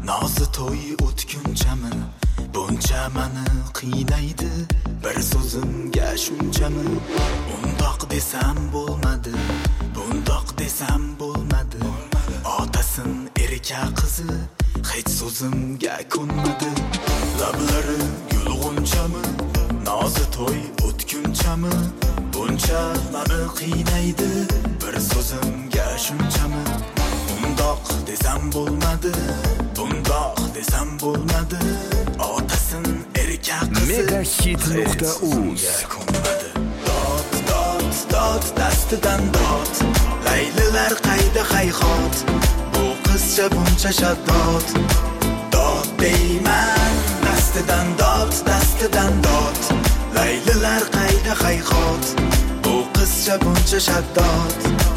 nozi to'y o'tgunchami buncha mani qiynaydi bir so'zimga shunchami undoq desam bo'lmadi bundoq desam bo'lmadi otasin erka qizi hech so'zimga ko'nmadi lablari yulg'unchami nozi to'y o'tgunchami buncha mani qiynaydi bir so'zimga shunchami undoq desam bo'lmadi bundoq desam bo'lmadi otasin erka qizi Megahit.uz dod dod dod dastidan dod laylilar qayda hayhot bu qizcha buncha shaddod dod deyman dastidan dod laylilar qayda hayhot bu qizcha buncha shaddod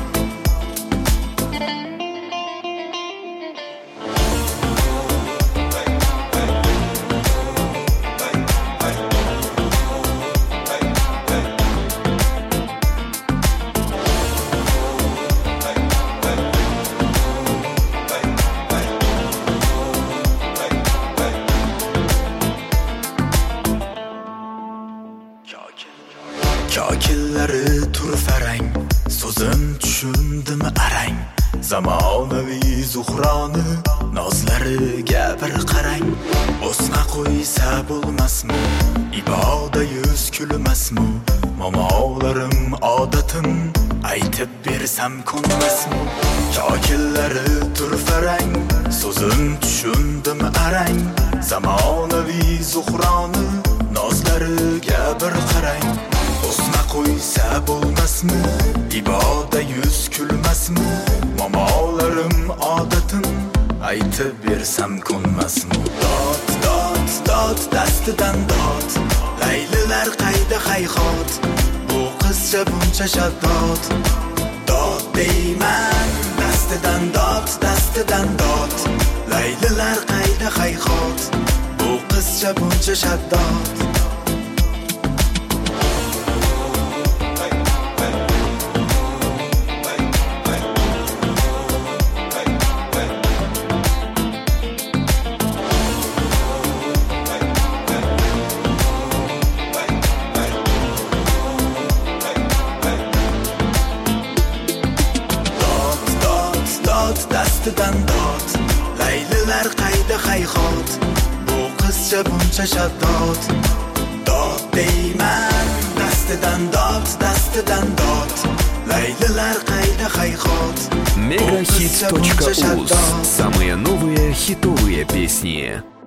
Kokillari turfarang so'zim tushundimi arang zamonaviy zuhroni nozlariga bir qarang o'sma qo'ysa bo'lmasmi iboda yuz kulmasmi momolarim odatim aytib bersam ko'nmasmi kokillari turfarang so'zim tushundimi arang zamonaviy zuhroni nozlariga bir qarang o'sma qo'ysa bo'lmasmi iboda yuz kulmasmi momolarim odatim aytib bersam ko'nmasmi dod dod dod dastidan dod laylilar qayda hayhot bu qizcha buncha shaddod dod deyman dastidan dod laylilar qayda hayhot bu qizcha buncha shaddod dastidan dod laylilar qayda hayhot bu qizcha buncha shaddod dod deyman dastidan dod laylilar qayda hayhot Megahit.uz. Самые новые хитовые песни.